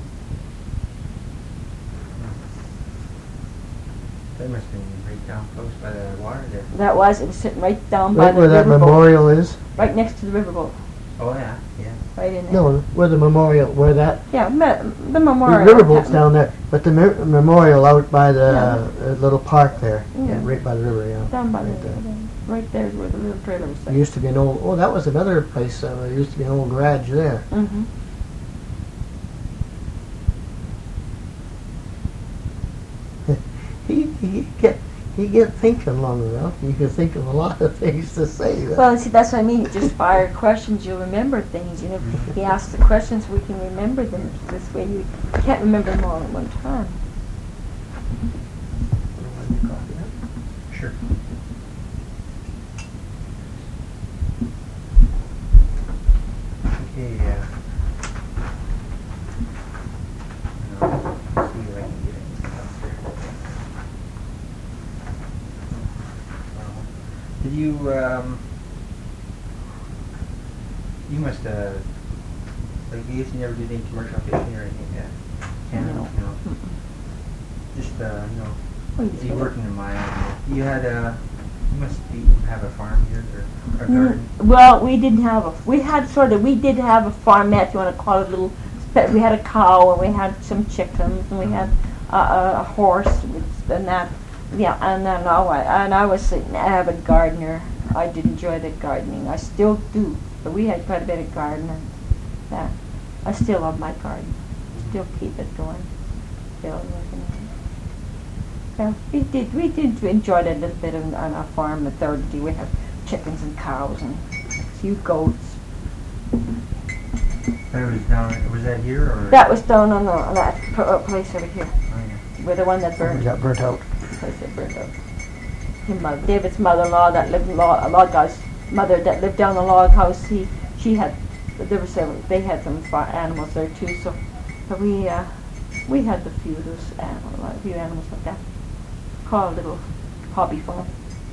That must have been right down close by the water there. That was. It was sitting right down by Right the where that riverboat. memorial is? Right next to the riverboat. Oh yeah, yeah. Right in there. No, where the memorial, where that, Yeah, the the memorial. riverboat's down there, but the memorial out by the Yeah. little park there, Yeah. right by the river, yeah. Down by the Right there. river. Right there is where the little trailer was There set. used to be an old, oh, that was another place, there used to be an old garage there. Mm-hmm. He get thinking long enough, you can think of a lot of things to say. Well, see, that's what I mean. Just fire questions, you'll remember things. You know, if he asks the questions, we can remember them. This way, you can't remember them all at one time. Sure. Okay, let's see if I can get anything else here. Did you, you must, like, you guess you never did any commercial fishing or anything, yeah? Canada, No. you know? Just, Oh, you you did. working in my, you had, you must have a farm here, or a garden? Well, we didn't have a. We did have a farmette, if you want to call it a little. We had a cow, and we had some chickens, and we had a horse, and that. Yeah, and then I was an avid gardener. I did enjoy the gardening. I still do, but we had quite a bit of gardening. Yeah, I still love my garden. Still keep it going. Still working on it. Yeah, we did enjoy it a little bit on our farm. The third day we had chickens and cows and a few goats. But it was down, was that here, or? That was down on that place over here, Oh, yeah. where the one that It burned. got burnt out. Place that burned out. David's mother-in-law that lived in a log house, mother that lived down the log house. She had, there were several. They had some animals there too. So we had a few of those animals, a few animals like that. Called a little hobby farm.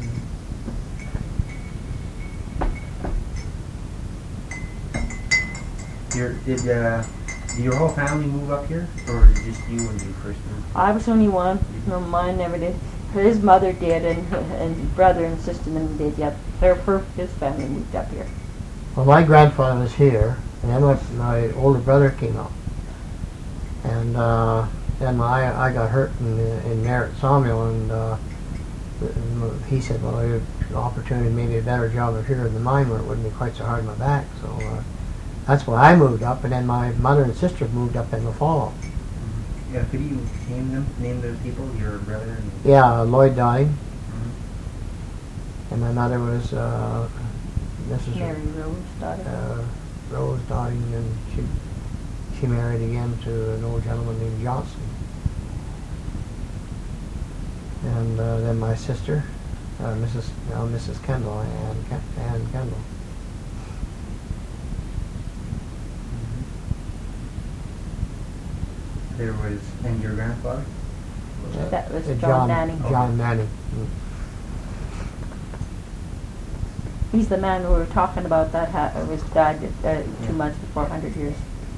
Did your whole family move up here, or was it just you when you first moved? I was only one. No, mine never did. His mother did, and brother and sister then did. Yeah, his family moved up here. Well, my grandfather was here, and then my older brother came up. And then I got hurt in Merritt Sawmill, and he said, well, you have an opportunity, maybe a better job up here in the mine where it wouldn't be quite so hard on my back. So That's where I moved up, and then my mother and sister moved up in the fall. Mm-hmm. Yeah, could you name those people, your brother and... Yeah, Lloyd Dotting, Mm-hmm. and my mother was Mrs. Mary Rose daughter. Rose Dotting, and she married again to an old gentleman named Johnson. And then my sister, Mrs. Kendall, Ann Kendall. There was, and your grandfather? That was John Manning. John Manning. He's the man we were talking about that was died 2 months before 100 years.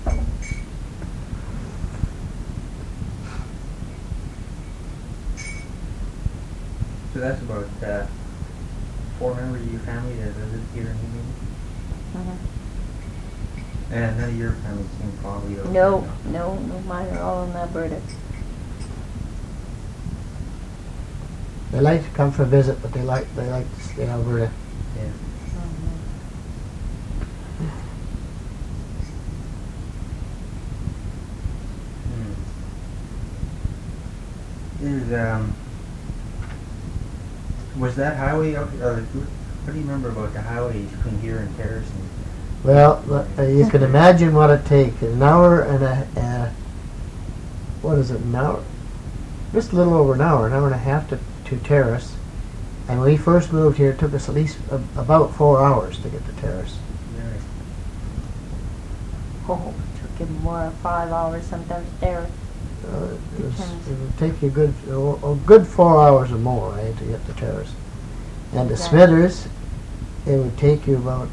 So that's about 4 members of your family that live here in New Mm-hmm. And none of your family seem probably... No, mine are all in Alberta. They like to come for a visit, but they like to stay in Alberta. Yeah. Mm-hmm. There's, was that highway up, what do you remember about the highway between here and Terrace? Well, you can imagine what it takes. An hour and what is it, an hour? Just a little over an hour and a half to Terrace. And when we first moved here, it took us at least about 4 hours to get to Terrace. Yeah. Oh, it took him more, 5 hours sometimes there. It would take you a good 4 hours or more, to get to Terrace. And to Smithers, it would take you about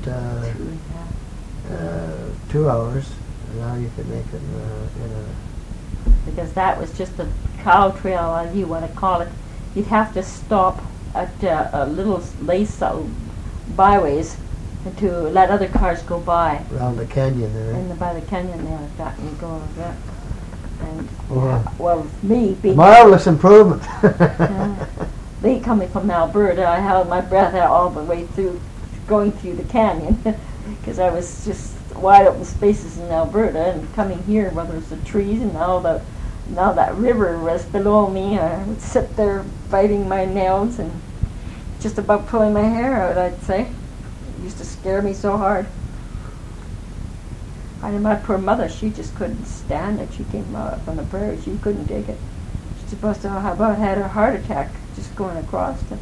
2 hours. And now you can make it in a... Because that was just a cow trail, as you want to call it. You'd have to stop at little lace-out byways to let other cars go by. Around the canyon there. By the canyon there, like that, and you go like that. And Well, me being marvelous improvement. me coming from Alberta, I held my breath out all the way through, going through the canyon, because I was just wide open spaces in Alberta, and coming here, where there's the trees and now that river was below me, I would sit there biting my nails and just about pulling my hair out, I'd say. It used to scare me so hard. And my poor mother, she just couldn't stand it. She came out from the prairie. She couldn't take it. She's supposed to have about had a heart attack just going across it.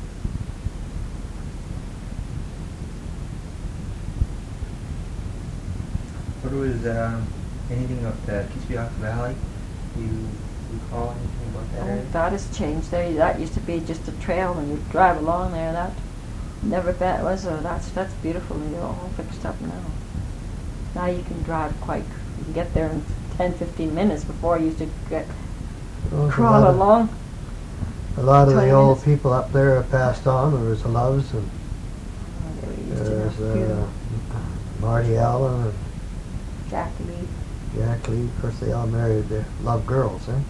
What was anything up the Kisbeock Valley? You recall anything about that area? That has changed. That used to be just a trail, and you'd drive along there. That never bet was. That's beautiful. They're all fixed up now. Now you can drive you can get there in 10-15 minutes. Before you used to crawl along. A lot of the 20 old minutes. people up there have passed on. There was the Loves, and there's Marty Allen and Jackie Lee. Jack Lee. Of course, they all married their Love girls, eh?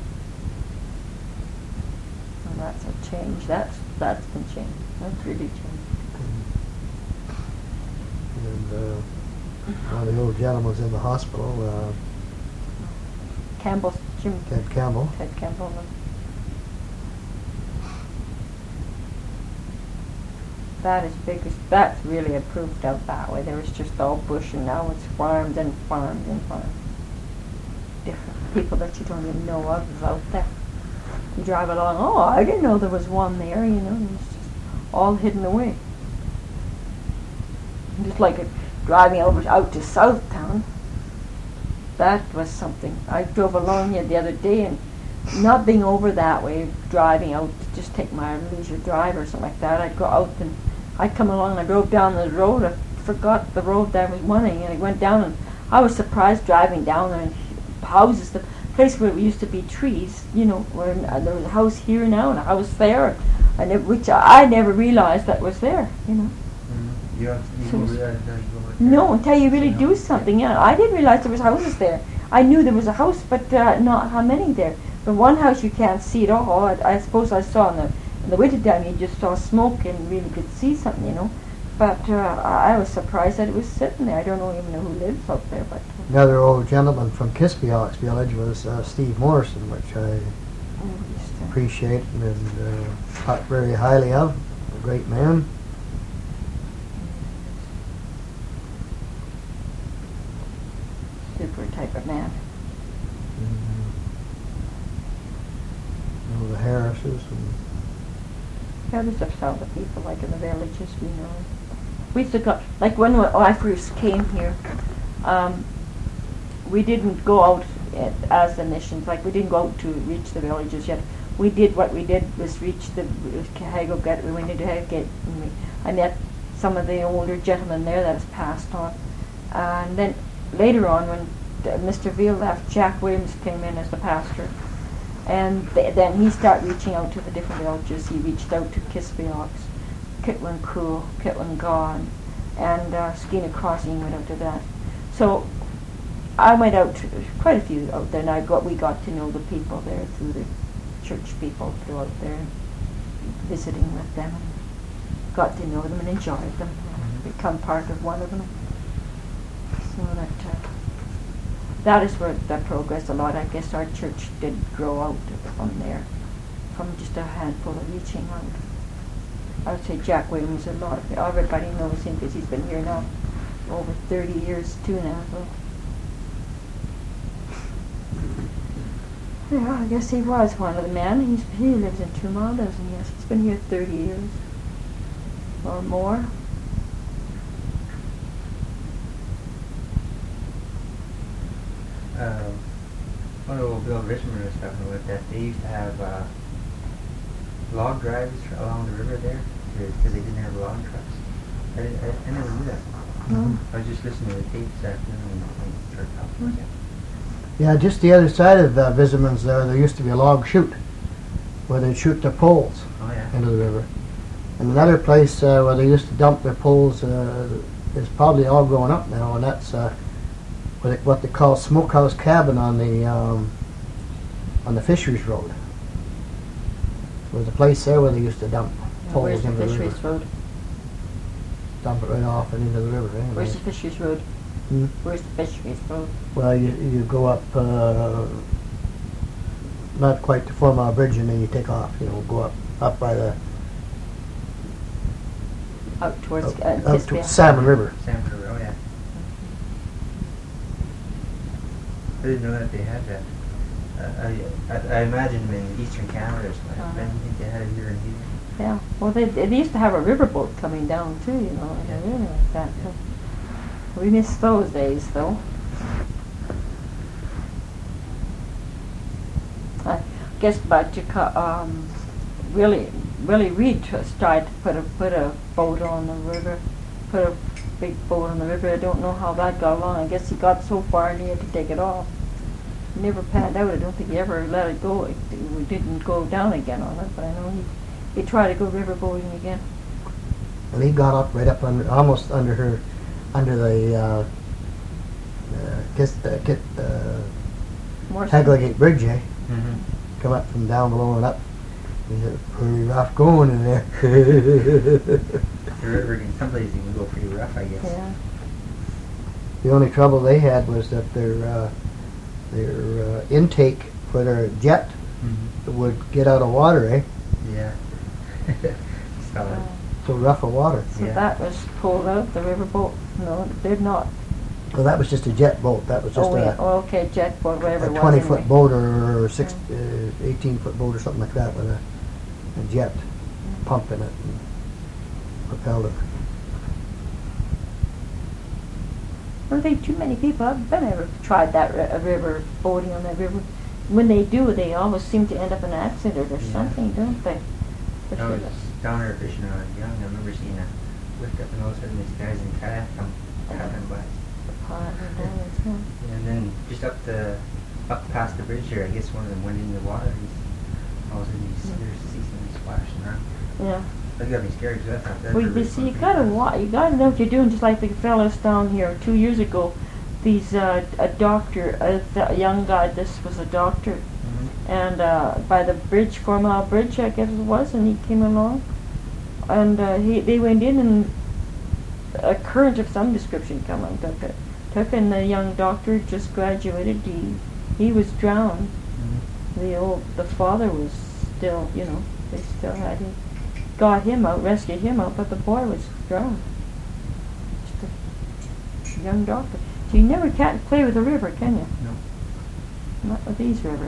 Well, that's a change. That's been changed. That's really changed. And one of the old gentlemen's in the hospital, Campbell, Jim. Ted Campbell. Ted Campbell. That is big. That's really improved out that way. There was just all bush, and now it's farmed and farmed and farmed. Different people that you don't even know of is out there. You drive along. Oh, I didn't know there was one there. You know, it's just all hidden away. Just like driving out to Southtown. That was something. I drove along here the other day, and not being over that way, driving out to just take my leisure drive or something like that, I'd go out and I'd come along and I drove down the road. I forgot the road that I was wanting, and I went down, and I was surprised driving down there, and houses, the place where it used to be trees, you know, where there was a house here now and a house there, and which I never realized that was there, you know. Mm-hmm. You didn't realize that you go right there? No, until you really do something. Yeah, I didn't realize there was houses there. I knew there was a house, but not how many there. But one house you can't see at all. I suppose I saw in the winter time you just saw smoke and really could see something, you know. But I was surprised that it was sitting there. I don't even know who lives up there, but Another old gentleman from Kispiox Village was Steve Morrison, which I used to- appreciate and thought very highly of. A great man. super type of man. You know, the Harrises and Yeah, there's just all the people like in the villages we know. We used to go, like when I first came here, we didn't go out as the missions, like we didn't go out to reach the villages yet. We did what we did was reach the Hagogat. We went into Hagogat and I met some of the older gentlemen there that has passed on. And then later on when Mr. Veal left, Jack Williams came in as the pastor. And then he started reaching out to the different villages. He reached out to Kispiox, Kitwin Cool, Kitwin Gone, and Skeena Crossing went out to that. So I went out to quite a few out there, and we got to know the people there through the church people through out there, visiting with them, and got to know them and enjoyed them, and become part of one of them. So that is where that progressed a lot. I guess our church did grow out from there, from just a handful of reaching out. I would say Jack Williams, a lot of everybody knows him because he's been here now over 30 years too now. So. Yeah, I guess he was one of the men. He lives in Two Mile, doesn't he? Yes, he's been here 30 years or more. One of old Bill Richmond was talking about that. They used to have log drives along the river there because they didn't have log trucks. I never knew that. No. I was just listening to the tapes this afternoon and started talking about that. yeah, just the other side of Visimans there used to be a log chute where they'd shoot their poles Oh yeah. into the river. And another place where they used to dump their poles is probably all grown up now, and that's what they call Smokehouse Cabin on the Fisheries Road. There's a place there where they used to dump poles Where's the into the Fisheries river. Road? Dump it right off and into the river. Anyway. Where's the Fisheries Road? Hmm? Where's the Fisheries Road? Well, you go up, not quite to 4 Mile Bridge, and then you take off. You know, go up by the Out towards up to Kispiox. Salmon River. Sam River, oh yeah. I didn't know that they had that. I imagine them in eastern Canada or something. I didn't think they had it here in here. Yeah. Well, they used to have a riverboat coming down too, you know, and everything like that. So we miss those days, though. I guess, but Willie Reed tried to put a boat on the river, put a big boat on the river. I don't know how that got along. I guess he got so far and he had to take it off. It never panned out. I don't think he ever let it go. We didn't go down again on it, but I know he tried to go river boating again. And he got up right up under, almost under the More Haglagate Bridge, eh? Mm-hmm. Come up from down below and up. He said, pretty rough going in there. The river can, some places can go pretty rough, I guess. Yeah. The only trouble they had was that their intake for their jet Mm-hmm. would get out of water, eh? Yeah. Solid. So rough of water. So Yeah. that was pulled out, the river boat? No, it did not. Well, that was just a jet boat. That was just Okay, jet boat, whatever a it was. 20-foot anyway. boat or 18-foot boat or something like that with a jet pump in it and propelled it. I don't think too many people have ever tried that river boating on that river. When they do, they always seem to end up in an accident or Yeah. something, don't they? I was down there fishing when I was young. I remember seeing a lift up and all of a sudden these guys in kayak come paddling by. And then just up past the bridge there, I guess one of them went into the water. All of a sudden you see something splashing around. Yeah. That got me scared because I thought that. Well, you see, you gotta know what you're doing. Just like the fellas down here 2 years ago, these a doctor, a young guy. This was a doctor, and by the bridge, 4 Mile Bridge, I guess it was, and he came along, and they went in and a current of some description come and took it. Took and the young doctor just graduated. He was drowned. The father was still, you know, they still had him, got him out, rescued him out, but the boy was drowned. Just a young doctor. So you never can't play with the river, can you? No. Not with these rivers.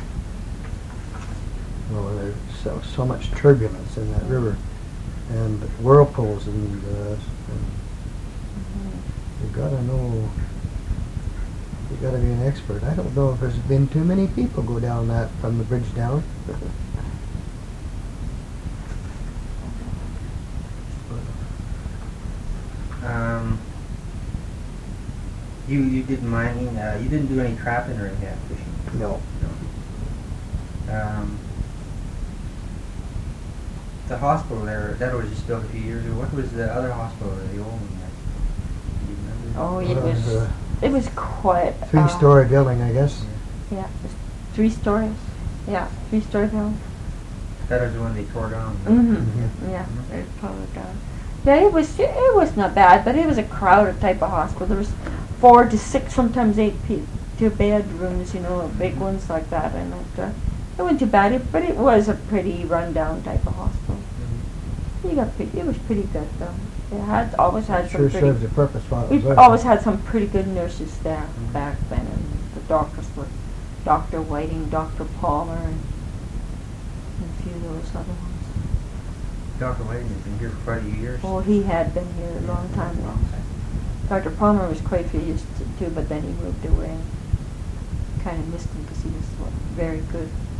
Well, there's so much turbulence in that river, and whirlpools, and you gotta know. You gotta be an expert. I don't know if there's been too many people go down that from the bridge down. You did mining. You didn't do any trapping or any fishing. No. No. The hospital there, that was just built a few years ago. What was the other hospital, the old one? Do you remember? Oh, it was quite. 3-story building, I guess. Yeah, it was 3 stories. Yeah, 3-story building. That was the one they tore down. Mm-hmm. Yeah, they tore it down. Yeah, it was not bad, but it was a crowded type of hospital. There was 4 to 6, sometimes 8 2 bedrooms, you know, big ones like that, and it wasn't too bad, but it was a pretty rundown type of hospital. It was pretty good though. It always had some Sure pretty. serves a purpose while it was We've there. always had some pretty good nurses there back then, and the doctors were Dr. Whiting, Dr. Palmer, and a few of those other ones. Dr. Whiting has been here for quite a few years. Oh, he had been here a long time now. Dr. Palmer was quite a few years too, but then he moved away. Kind of missed him because he was very good.